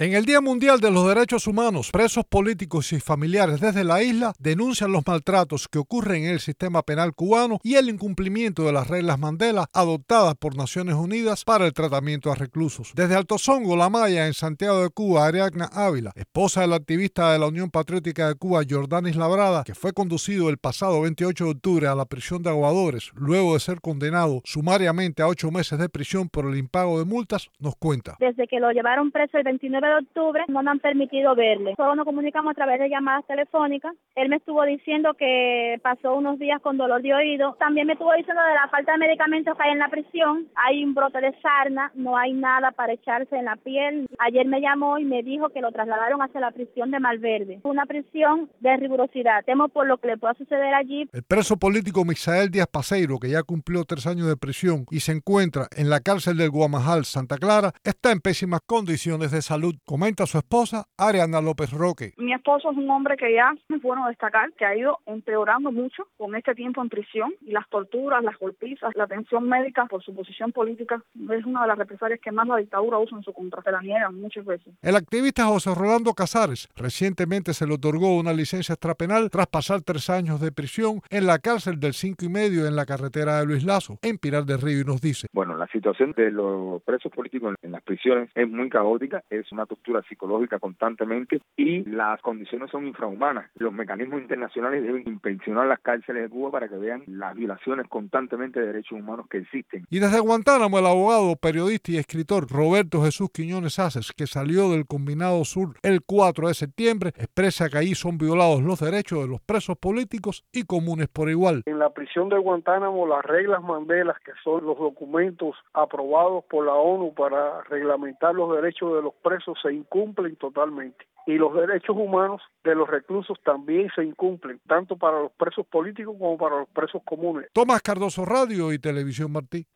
En el Día Mundial de los Derechos Humanos, presos políticos y familiares desde la isla denuncian los maltratos que ocurren en el sistema penal cubano y el incumplimiento de las reglas Mandela adoptadas por Naciones Unidas para el tratamiento a reclusos. Desde Alto Songo, La Maya, en Santiago de Cuba, Ariadna Ávila, esposa del activista de la Unión Patriótica de Cuba, Jordanis Labrada, que fue conducido el pasado 28 de octubre a la prisión de Aguadores, luego de ser condenado sumariamente a 8 meses de prisión por el impago de multas, nos cuenta. Desde que lo llevaron preso el 29 de octubre, no me han permitido verle. Solo nos comunicamos a través de llamadas telefónicas. Él me estuvo diciendo que pasó unos días con dolor de oído. También me estuvo diciendo de la falta de medicamentos que hay en la prisión. Hay un brote de sarna, no hay nada para echarse en la piel. Ayer me llamó y me dijo que lo trasladaron hacia la prisión de Malverde. Una prisión de rigurosidad. Temo por lo que le pueda suceder allí. El preso político Misael Díaz Paseiro, que ya cumplió 3 años de prisión y se encuentra en la cárcel del Guamajal, Santa Clara, está en pésimas condiciones de salud, comenta su esposa, Ariana López Roque. Mi esposo es un hombre que ya es bueno destacar, que ha ido empeorando mucho con este tiempo en prisión y las torturas, las golpizas, la atención médica por su posición política es una de las represalias que más la dictadura usa en su contra, se la niegan muchas veces. El activista José Rolando Casares recientemente se le otorgó una licencia extrapenal tras pasar 3 años de prisión en la cárcel del 5 y medio en la carretera de Luis Lazo, en Pinar del Río, y nos dice: Bueno, la situación de los presos políticos en las prisiones es muy caótica, es una tortura psicológica constantemente y las condiciones son infrahumanas. Los mecanismos internacionales deben inspeccionar las cárceles de Cuba para que vean las violaciones constantemente de derechos humanos que existen. Y desde Guantánamo, el abogado, periodista y escritor Roberto Jesús Quiñones Aces, que salió del Combinado Sur el 4 de septiembre, expresa que allí son violados los derechos de los presos políticos y comunes por igual. En la prisión de Guantánamo, las reglas Mandela, que son los documentos aprobados por la ONU para reglamentar los derechos de los presos, se incumplen totalmente. Y los derechos humanos de los reclusos también se incumplen, tanto para los presos políticos como para los presos comunes. Tomás Cardoso, Radio y Televisión Martí.